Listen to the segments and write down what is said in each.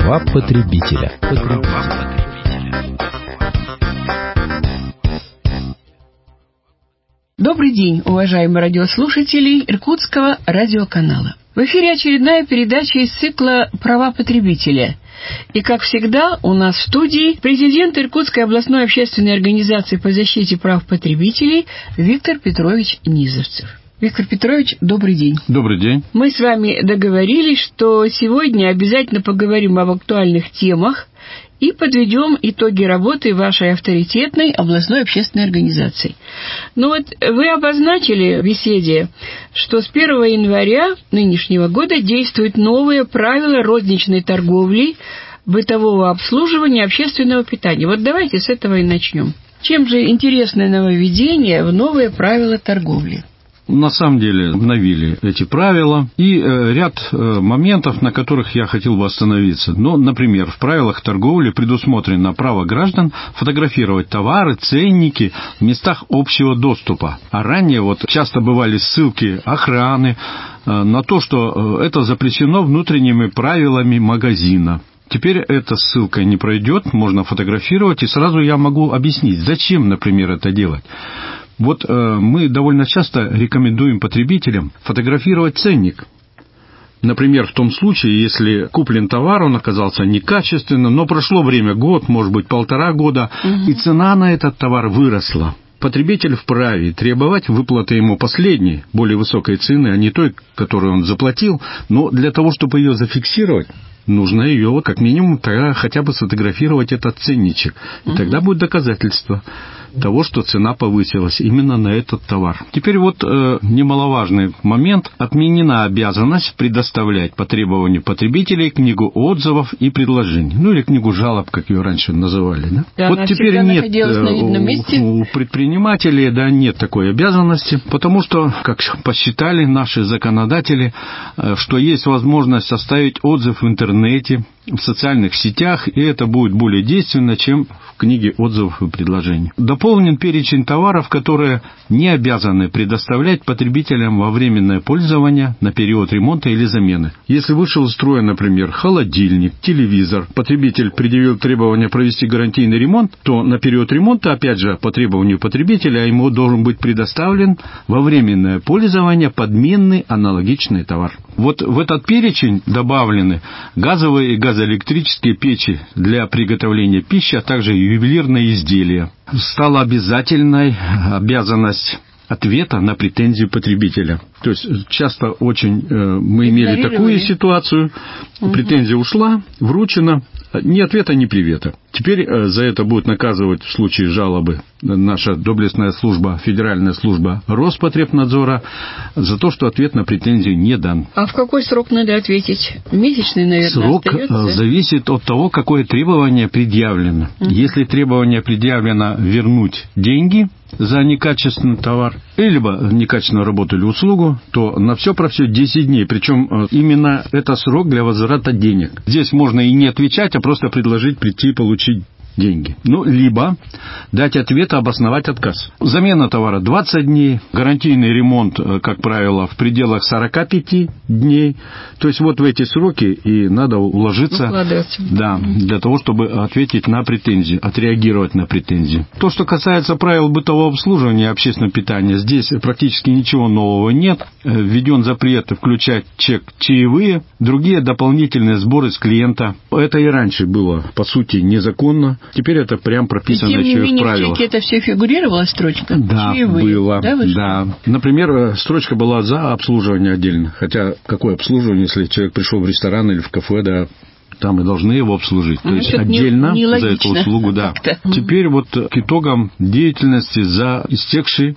Права потребителя. Добрый день, уважаемые радиослушатели Иркутского радиоканала. В эфире очередная передача из цикла «Права потребителя». И, как всегда, у нас в студии президент Иркутской областной общественной организации по защите прав потребителей Виктор Петрович Низовцев. Виктор Петрович, добрый день. Добрый день. Мы с вами договорились, что сегодня обязательно поговорим об актуальных темах и подведем итоги работы вашей авторитетной областной общественной организации. Ну вот вы обозначили в беседе, что с 1 января нынешнего года действуют новые правила розничной торговли, бытового обслуживания, общественного питания. Вот давайте с этого и начнем. Чем же интересное нововведение в новые правила торговли? На самом деле обновили эти правила и ряд моментов, на которых я хотел бы остановиться. Ну, например, в правилах торговли предусмотрено право граждан фотографировать товары, ценники в местах общего доступа. А ранее часто бывали ссылки охраны на то, что это запрещено внутренними правилами магазина. Теперь эта ссылка не пройдет, можно фотографировать, и сразу я могу объяснить, зачем, например, это делать. Мы довольно часто рекомендуем потребителям фотографировать ценник. Например, в том случае, если куплен товар, он оказался некачественным, но прошло время, год, может быть, 1,5 года, и цена на этот товар выросла. Потребитель вправе требовать выплаты ему последней, более высокой цены, а не той, которую он заплатил, но для того, чтобы ее зафиксировать, нужно ее как минимум хотя бы сфотографировать этот ценничек. И тогда будет доказательство того, что цена повысилась именно на этот товар. Теперь немаловажный момент. Отменена обязанность предоставлять по требованию потребителей книгу отзывов и предложений. Или книгу жалоб, как ее раньше называли. Да? Теперь нет у предпринимателей нет такой обязанности, потому что, как посчитали наши законодатели, что есть возможность оставить отзыв в интернете, в социальных сетях, и это будет более действенно, чем в книге отзывов и предложений. Дополнен перечень товаров, которые не обязаны предоставлять потребителям во временное пользование на период ремонта или замены. Если вышел из строя, например, холодильник, телевизор, потребитель предъявил требование провести гарантийный ремонт, то на период ремонта, опять же, по требованию потребителя, ему должен быть предоставлен во временное пользование подменный аналогичный товар. В этот перечень добавлены газовые и газоэлектрические печи для приготовления пищи, а также ювелирные изделия. Стала обязательной обязанность ответа на претензию потребителя. То есть часто очень мы имели такую ситуацию, претензия ушла, вручена, ни ответа, ни привета. Теперь за это будет наказывать в случае жалобы наша доблестная служба, федеральная служба Роспотребнадзора за то, что ответ на претензию не дан. А в какой срок надо ответить? Месячный, наверное, срок остается? Зависит от того, какое требование предъявлено. Если требование предъявлено вернуть деньги за некачественный товар, либо некачественную работу или услугу, то на все про все 10 дней. Причем именно это срок для возврата денег. Здесь можно и не отвечать, а просто предложить прийти и получить деньги. Либо дать ответ, обосновать отказ. Замена товара 20 дней, гарантийный ремонт, как правило, в пределах 45 дней. То есть в эти сроки и надо уложиться, для того, чтобы ответить на претензии, отреагировать на претензии. То, что касается правил бытового обслуживания и общественного питания, здесь практически ничего нового нет. Введен запрет включать чек чаевые, другие дополнительные сборы с клиента. Это и раньше было, по сути, незаконно. Теперь это прям прописано еще в правилах. В чеке это все фигурировала строчка? Да, чаевые. Было. Да. Например, строчка была за обслуживание отдельно. Хотя, какое обслуживание, если человек пришел в ресторан или в кафе, там и должны его обслужить. То есть отдельно за эту услугу, да. Теперь к итогам деятельности за истекший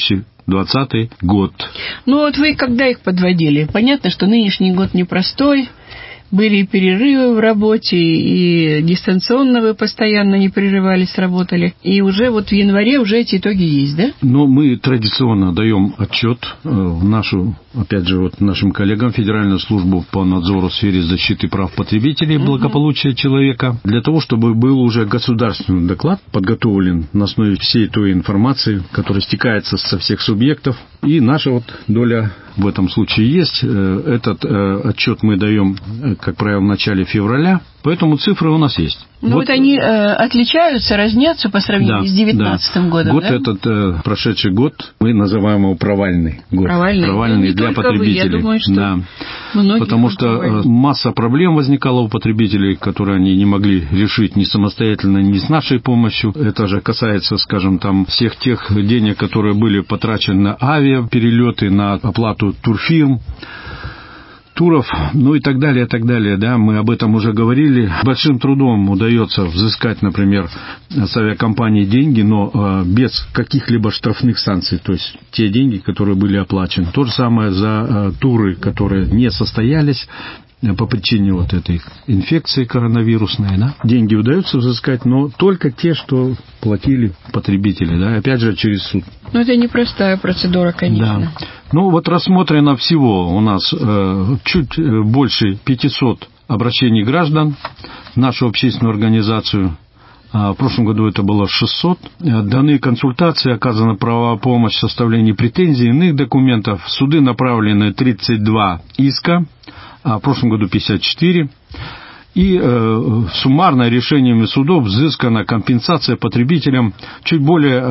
2020 год. Вы когда их подводили? Понятно, что нынешний год непростой. Были и перерывы в работе, и дистанционно вы постоянно не прерывались, работали. И уже в январе уже эти итоги есть, да? Мы традиционно даем отчет в нашу, опять же, нашим коллегам Федеральную службу по надзору в сфере защиты прав потребителей и благополучия человека, для того, чтобы был уже государственный доклад подготовлен на основе всей той информации, которая стекается со всех субъектов. И наша доля в этом случае есть. Этот отчет мы даем как правило, в начале февраля, поэтому цифры у нас есть. Ну вот они отличаются, разнятся по сравнению с 2019 годом, Год этот, прошедший год, мы называем его провальный год. Провальный для потребителей. Я думаю, что потому что масса проблем возникала у потребителей, которые они не могли решить ни самостоятельно, ни с нашей помощью. Это же касается, скажем, там всех тех денег, которые были потрачены на авиаперелеты, на оплату турфирм, туров, ну и так далее, да, мы об этом уже говорили. Большим трудом удается взыскать, например, с авиакомпаний деньги, но без каких-либо штрафных санкций, то есть те деньги, которые были оплачены. То же самое за туры, которые не состоялись по причине вот этой инфекции коронавирусной, да. Деньги удается взыскать, но только те, что платили потребители, да, опять же через суд. Ну, это непростая процедура, конечно. Да. Ну, вот рассмотрено всего у нас чуть больше 500 обращений граждан в нашу общественную организацию. В прошлом году это было 600. Даны консультации, оказана правовая помощь в составлении претензий, иных документов. В суды направлены 32 иска, а в прошлом году 54. И суммарно решениями судов взыскана компенсация потребителям чуть более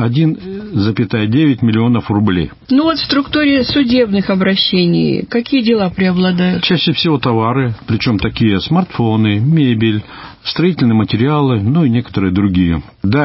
1,9 миллионов рублей. Ну вот в структуре судебных обращений какие дела преобладают? Чаще всего товары, причем такие смартфоны, мебель, строительные материалы, ну и некоторые другие.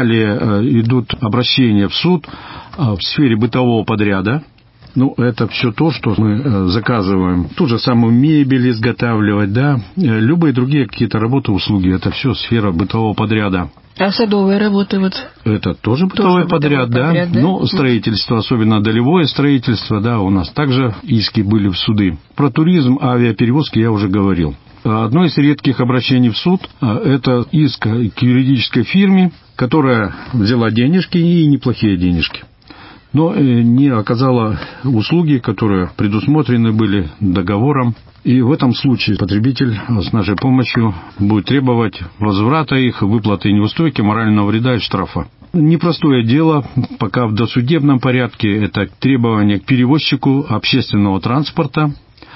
Далее идут обращения в суд в сфере бытового подряда. Ну, это все то, что мы заказываем. Ту же самую мебель изготавливать, да. Любые другие какие-то работы, услуги. Это все сфера бытового подряда. А садовые работы вот? Это тоже бытовой подряд, да. Но строительство, особенно долевое строительство, да, у нас также иски были в суды. Про туризм, авиаперевозки я уже говорил. Одно из редких обращений в суд – это иск к юридической фирме, которая взяла денежки, и неплохие денежки, но не оказала услуги, которые предусмотрены были договором. И в этом случае потребитель с нашей помощью будет требовать возврата их, выплаты неустойки, морального вреда и штрафа. Непростое дело, пока в досудебном порядке, это требование к перевозчику общественного транспорта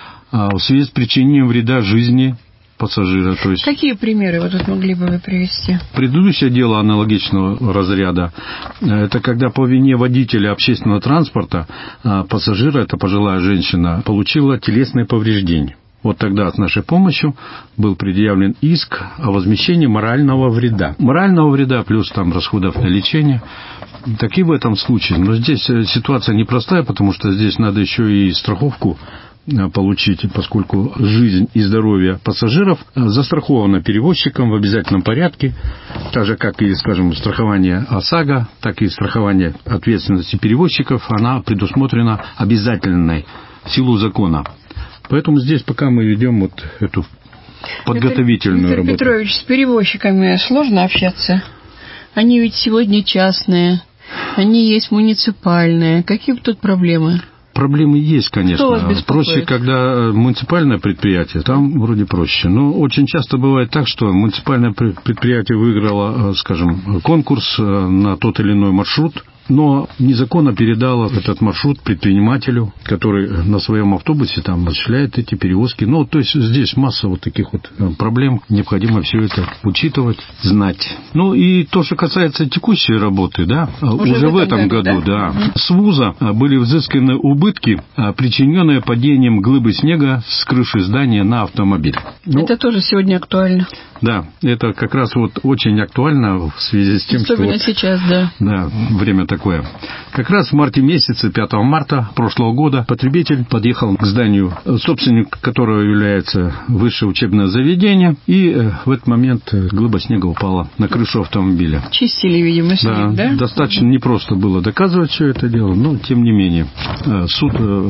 в связи с причинением вреда жизни пассажира. То есть... Какие примеры вы тут могли бы привести? Предыдущее дело аналогичного разряда – это когда по вине водителя общественного транспорта пассажира, это пожилая женщина, получила телесные повреждения. Вот тогда с нашей помощью был предъявлен иск о возмещении морального вреда. Морального вреда плюс там расходов на лечение. Так и в этом случае. Но здесь ситуация непростая, потому что здесь надо еще и страховку получить, поскольку жизнь и здоровье пассажиров застраховано перевозчиком в обязательном порядке, так же, как и, скажем, страхование ОСАГО, так и страхование ответственности перевозчиков, она предусмотрена обязательной в силу закона. Поэтому здесь пока мы ведем вот эту подготовительную работу. Виктор Петрович, с перевозчиками сложно общаться? Они ведь сегодня частные, они есть муниципальные. Какие тут проблемы? Проблемы есть, конечно. Что вас беспокоит? Проще, когда муниципальное предприятие, там вроде проще. Но очень часто бывает так, что муниципальное предприятие выиграло, скажем, конкурс на тот или иной маршрут, но незаконно передало этот маршрут предпринимателю, который на своем автобусе там осуществляет эти перевозки. Ну, то есть здесь масса вот таких вот проблем. Необходимо все это учитывать, знать. Ну, и то, что касается текущей работы, да, уже в этом году, да, с вуза были взысканы убытки, причиненные падением глыбы снега с крыши здания на автомобиль. Ну, это тоже сегодня актуально. Да, это как раз вот очень актуально в связи с тем, особенно что... сейчас, да. Да, время такое. Как раз в марте месяце, 5 марта прошлого года, потребитель подъехал к зданию, собственник которого является высшее учебное заведение, и в этот момент глыба снега упала на крышу автомобиля. Чистили, видимо, снег, да? Достаточно непросто было доказывать все это дело, но тем не менее суд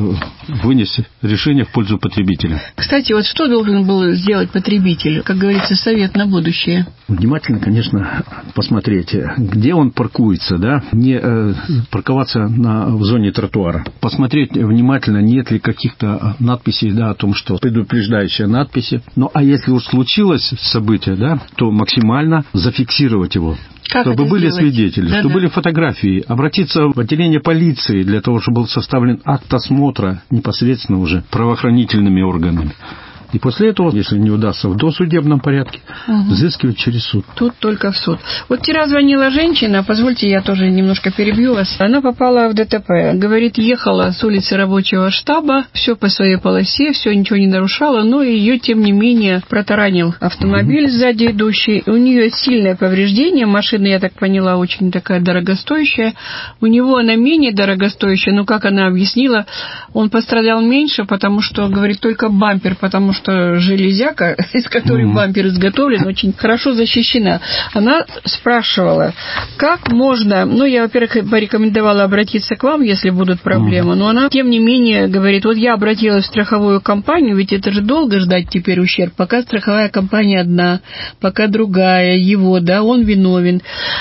вынес решение в пользу потребителя. Кстати, вот что должен был сделать потребитель? Как говорится, совет на будущее. Внимательно, конечно, посмотреть, где он паркуется, да, не парковаться в зоне тротуара. Посмотреть внимательно, нет ли каких-то надписей, да, о том, что предупреждающие надписи. Ну, а если уж случилось событие, да, то максимально зафиксировать его. Как чтобы были свидетели, чтобы были фотографии, обратиться в отделение полиции для того, чтобы был составлен акт осмотра непосредственно уже правоохранительными органами. И после этого, если не удастся в досудебном порядке, взыскивать через суд. Тут только в суд. Вот вчера звонила женщина, позвольте, я тоже немножко перебью вас. Она попала в ДТП. Говорит, ехала с улицы рабочего штаба, все по своей полосе, все ничего не нарушало, но ее, тем не менее, протаранил автомобиль сзади идущий. У нее сильное повреждение, машина, я так поняла, очень такая дорогостоящая. У него она менее дорогостоящая, но, как она объяснила, он пострадал меньше, потому что, говорит, только бампер, потому что железяка, из которой бампер изготовлен, очень хорошо защищена. Она спрашивала, как можно... Ну, я, во-первых, порекомендовала обратиться к вам, если будут проблемы, но она, тем не менее, говорит, вот я обратилась в страховую компанию, ведь это же долго ждать теперь ущерб, пока страховая компания одна, пока другая, его, да, он виновен.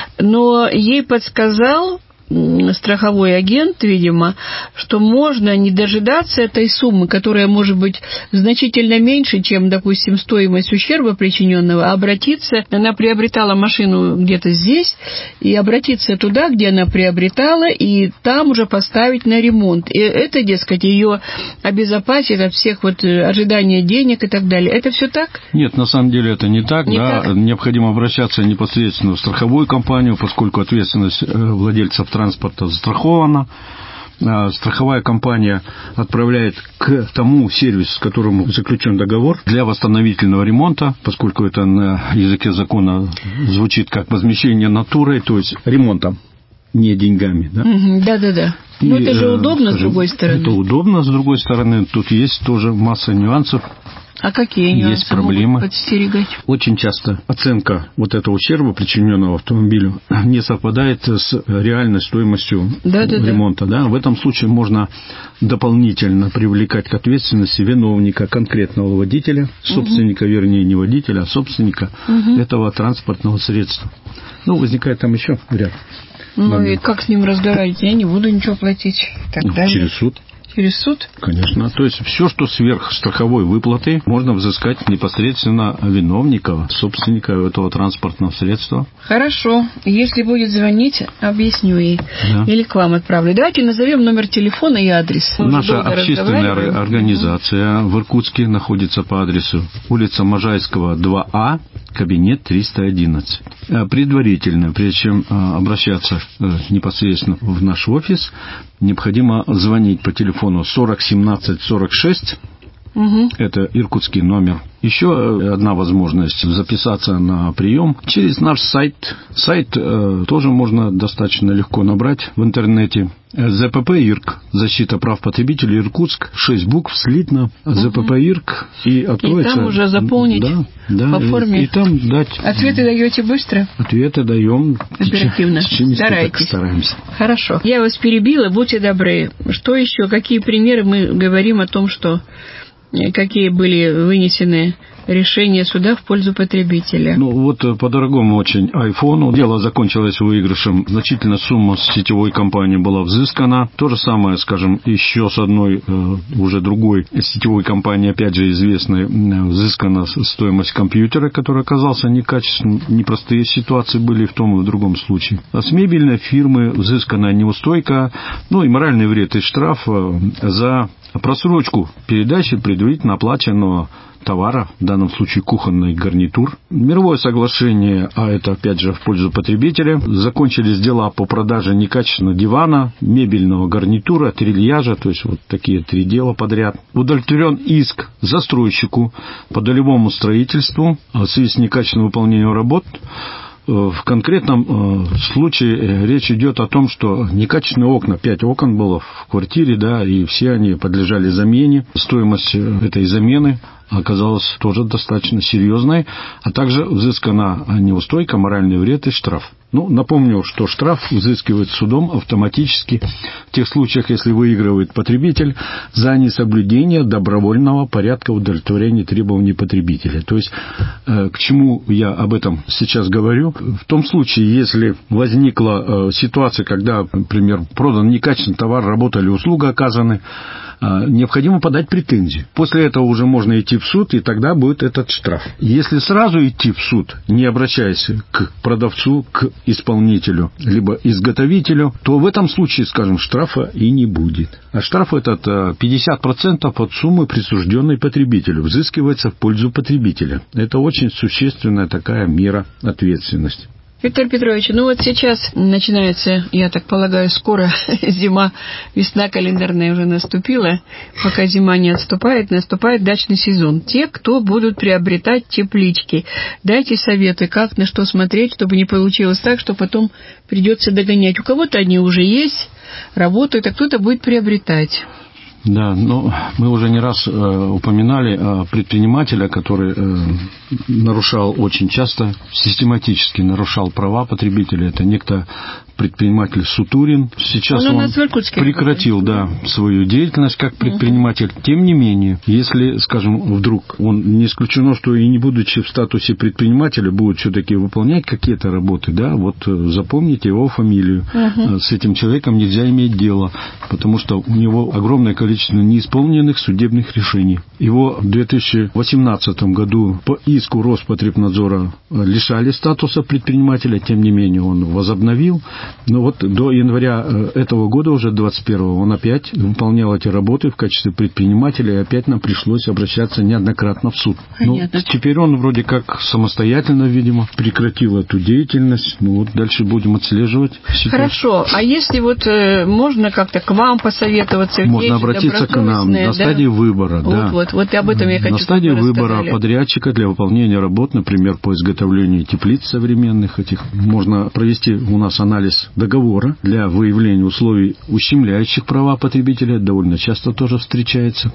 Но ей подсказал страховой агент, видимо, что можно не дожидаться этой суммы, которая может быть значительно меньше, чем, допустим, стоимость ущерба причиненного, а обратиться, она приобретала машину где-то здесь, и обратиться туда, где она приобретала, и там уже поставить на ремонт. И это, дескать, ее обезопасит от всех вот ожидания денег и так далее. Это все так? Нет, на самом деле это не так. Так? Необходимо обращаться непосредственно в страховую компанию, поскольку ответственность владельцев транспорта застрахована. Страховая компания отправляет к тому сервису, с которым заключен договор, для восстановительного ремонта, поскольку это на языке закона звучит как возмещение натурой, то есть ремонтом, не деньгами. Да? Да-да-да. Но это же удобно, скажем, с другой стороны. Это удобно, с другой стороны. Тут есть тоже масса нюансов. А какие нюансы есть проблемы. Могут подстерегать? Очень часто оценка вот этого ущерба, причиненного автомобилю, не совпадает с реальной стоимостью ремонта. Да? В этом случае можно дополнительно привлекать к ответственности виновника, конкретного водителя, собственника, вернее, не водителя, а собственника этого транспортного средства. Ну, возникает там еще ряд. Ну и как с ним разговаривать? Я не буду ничего платить. Через суд. Через суд? Конечно. То есть все, что сверх страховой выплаты, можно взыскать непосредственно виновника, собственника этого транспортного средства. Хорошо. Если будет звонить, объясню ей. Да. Или к вам отправлю. Давайте назовем номер телефона и адрес. Наша общественная организация в Иркутске находится по адресу улица Можайского, 2А, кабинет 311. Предварительно, прежде чем обращаться непосредственно в наш офис, необходимо звонить по телефону 40 17 46. Это иркутский номер. Еще одна возможность записаться на прием через наш сайт. Сайт тоже можно достаточно легко набрать в интернете. ЗПП ИРК. Защита прав потребителей. Иркутск. 6 букв слитно. ЗПП ИРК. И откроется. И там уже заполнить по форме. И там дать. Ответы даете быстро? Ответы даем. Оперативно. Стараемся. Хорошо. Я вас перебила. Будьте добры. Что еще? Какие примеры мы говорим о том, что какие были вынесены решения суда в пользу потребителя? Ну, вот по дорогому очень айфону дело закончилось выигрышем. Значительная сумма с сетевой компании была взыскана. То же самое, скажем, еще с одной, уже другой сетевой компании, опять же известной, взыскана стоимость компьютера, который оказался некачественным. Непростые ситуации были в том и в другом случае. А с мебельной фирмы взыскана неустойка, ну и моральный вред и штраф за просрочку передачи предварительно оплаченного товара, в данном случае кухонный гарнитур. Мировое соглашение, а это опять же в пользу потребителя. Закончились дела по продаже некачественного дивана, мебельного гарнитура, трильяжа, то есть вот такие 3 дела подряд. Удовлетворен иск застройщику по долевому строительству в связи с некачественным выполнением работ. В конкретном случае речь идет о том, что некачественные окна, 5 окон было в квартире, да, и все они подлежали замене. Стоимость этой замены оказалась тоже достаточно серьезной, а также взыскана неустойка, моральный вред и штраф. Ну, напомню, что штраф взыскивает судом автоматически в тех случаях, если выигрывает потребитель за несоблюдение добровольного порядка удовлетворения требований потребителя. То есть, к чему я об этом сейчас говорю? В том случае, если возникла ситуация, когда, например, продан некачественный товар, работа или услуга оказаны, необходимо подать претензию. После этого уже можно идти в суд, и тогда будет этот штраф. Если сразу идти в суд, не обращаясь к продавцу, к исполнителю, либо изготовителю, то в этом случае, скажем, штрафа и не будет. А штраф этот 50% от суммы, присужденной потребителю, взыскивается в пользу потребителя. Это очень существенная такая мера ответственности. Виктор Петрович, ну вот сейчас начинается, я так полагаю, скоро зима, весна календарная уже наступила. Пока зима не отступает, наступает дачный сезон. Те, кто будут приобретать теплички, дайте советы, как, на что смотреть, чтобы не получилось так, что потом придется догонять. У кого-то они уже есть, работают, а кто-то будет приобретать. Да, но мы уже не раз упоминали предпринимателя, который нарушал очень часто, систематически нарушал права потребителей. Это некто предприниматель Сутурин. Сейчас он прекратил свою деятельность как предприниматель. Тем не менее, если, скажем, вдруг он, не исключено, что и не будучи в статусе предпринимателя, будет все-таки выполнять какие-то работы, вот запомните его фамилию. С этим человеком нельзя иметь дело, потому что у него огромное количество неисполненных судебных решений. Его в 2018 году по иску Роспотребнадзора лишали статуса предпринимателя, тем не менее он возобновил. Но вот до января этого года, уже 21-го, он опять выполнял эти работы в качестве предпринимателя, и опять нам пришлось обращаться неоднократно в суд. Теперь он вроде как самостоятельно, видимо, прекратил эту деятельность. Дальше будем отслеживать ситуацию. Хорошо, а если можно как-то к вам посоветоваться? Можно обратиться к нам на стадии выбора. Вот об этом я хочу. На стадии выбора подрядчика для выполнения работ, например, по изготовлению теплиц современных этих, можно провести у нас анализ договора для выявления условий, ущемляющих права потребителя, довольно часто тоже встречается.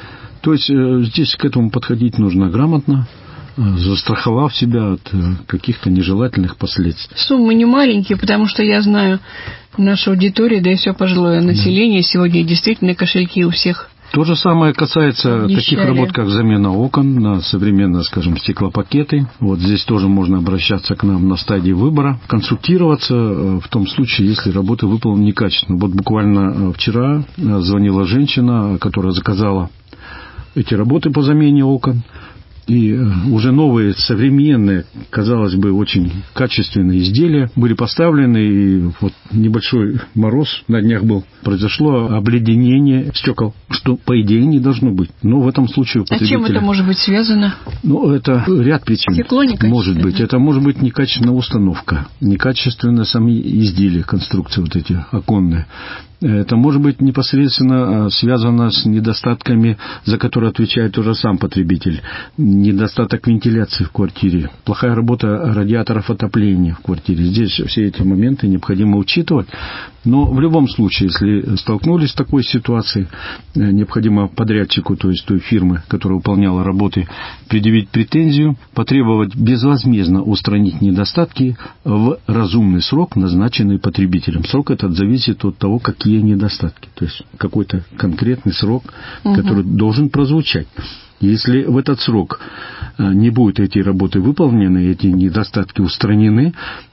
То есть здесь к этому подходить нужно грамотно, застраховав себя от каких-то нежелательных последствий. Суммы не маленькие, потому что я знаю, наша аудитория, да и все пожилое население, сегодня действительно кошельки у всех. То же самое касается таких работ, как замена окон на современные, скажем, стеклопакеты. Здесь тоже можно обращаться к нам на стадии выбора, консультироваться в том случае, если работы выполнены некачественно. Буквально вчера звонила женщина, которая заказала эти работы по замене окон. И уже новые, современные, казалось бы, очень качественные изделия были поставлены, и небольшой мороз на днях был. Произошло обледенение стекол, что, по идее, не должно быть. Но в этом случае у потребителя... А чем это может быть связано? Это ряд причин. Стекло некачественное. Может быть. Это может быть некачественная установка, некачественные сами изделия, конструкции эти оконные. Это может быть непосредственно связано с недостатками, за которые отвечает уже сам потребитель. Недостаток вентиляции в квартире, плохая работа радиаторов отопления в квартире. Здесь все эти моменты необходимо учитывать. Но в любом случае, если столкнулись с такой ситуацией, необходимо подрядчику, то есть той фирмы, которая выполняла работы, предъявить претензию, потребовать безвозмездно устранить недостатки в разумный срок, назначенный потребителем. Срок этот зависит от того, какие недостатки. То есть какой-то конкретный срок, который должен прозвучать. Если в этот срок не будут эти работы выполнены, эти недостатки устранены,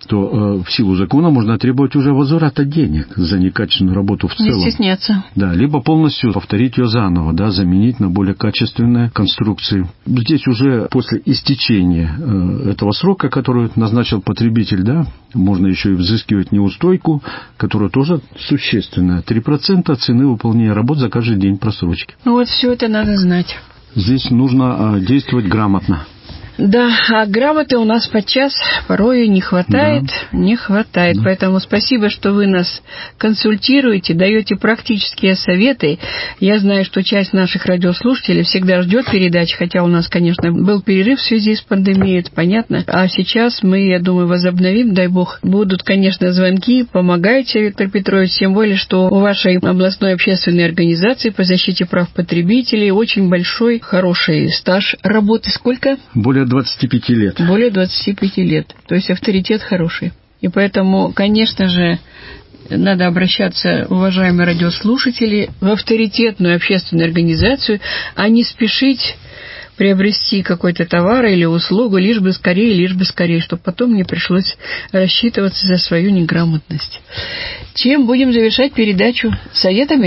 то в силу закона можно требовать уже возврата денег за некачественную работу в целом. Не стесняться. Либо полностью повторить ее заново, заменить на более качественные конструкции. Здесь уже после истечения этого срока, который назначил потребитель, можно еще и взыскивать неустойку, которая тоже существенная. 3% цены выполнения работ за каждый день просрочки. Все это надо знать. Здесь нужно действовать грамотно. Да, а грамоты у нас подчас порой не хватает. Да. Поэтому спасибо, что вы нас консультируете, даете практические советы. Я знаю, что часть наших радиослушателей всегда ждет передач, хотя у нас, конечно, был перерыв в связи с пандемией, это понятно. А сейчас мы, я думаю, возобновим, дай бог. Будут, конечно, звонки. Помогайте, Виктор Петрович, тем более, что у вашей областной общественной организации по защите прав потребителей очень большой, хороший стаж работы. Сколько? Более 25 лет. Более 25 лет. То есть авторитет хороший. И поэтому, конечно же, надо обращаться, уважаемые радиослушатели, в авторитетную общественную организацию, а не спешить приобрести какой-то товар или услугу, лишь бы скорее, чтобы потом не пришлось рассчитываться за свою неграмотность. Чем будем завершать передачу? Советами?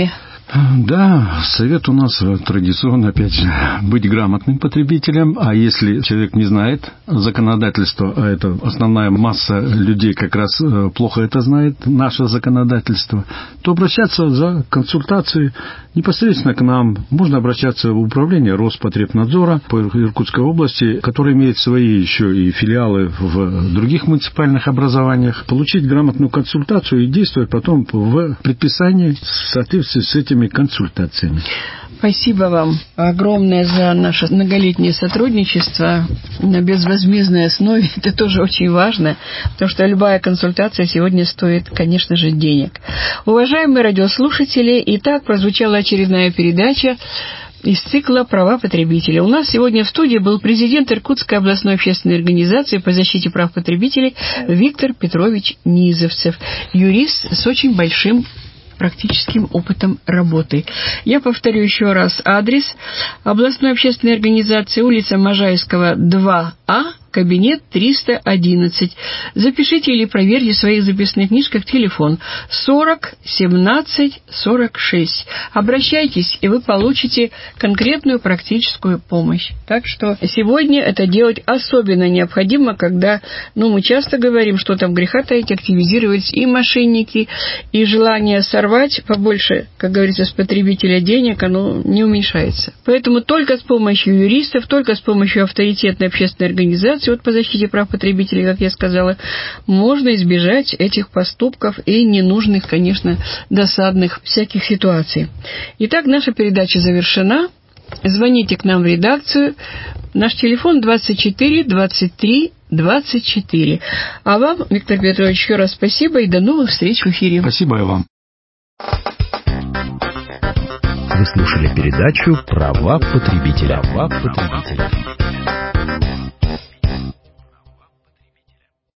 Да, совет у нас традиционно, опять же, быть грамотным потребителем, а если человек не знает законодательство, а это основная масса людей как раз плохо это знает, наше законодательство, то обращаться за консультацией непосредственно к нам. Можно обращаться в управление Роспотребнадзора по Иркутской области, который имеет свои еще и филиалы в других муниципальных образованиях, получить грамотную консультацию и действовать потом в предписании в соответствии с этими консультациями. Спасибо вам огромное за наше многолетнее сотрудничество на безвозмездной основе. Это тоже очень важно, потому что любая консультация сегодня стоит, конечно же, денег. Уважаемые радиослушатели, итак, прозвучала очередная передача из цикла «Права потребителя». У нас сегодня в студии был президент Иркутской областной общественной организации по защите прав потребителей Виктор Петрович Низовцев, юрист с очень большим практическим опытом работы. Я повторю еще раз адрес областной общественной организации, улица Можайского, 2А, кабинет 311. Запишите или проверьте в своих записных книжках телефон 40 17 46. Обращайтесь, и вы получите конкретную практическую помощь. Так что сегодня это делать особенно необходимо, когда, мы часто говорим, что там греха таить, активизировать и мошенники, и желание сорвать побольше, как говорится, с потребителя денег, оно не уменьшается. Поэтому только с помощью юристов, только с помощью авторитетной общественной организации по защите прав потребителей, как я сказала, можно избежать этих поступков и ненужных, конечно, досадных всяких ситуаций. Итак, наша передача завершена. Звоните к нам в редакцию. Наш телефон 24 23 24. А вам, Виктор Петрович, еще раз спасибо и до новых встреч в эфире. Спасибо и вам. Вы слушали передачу «Права потребителя».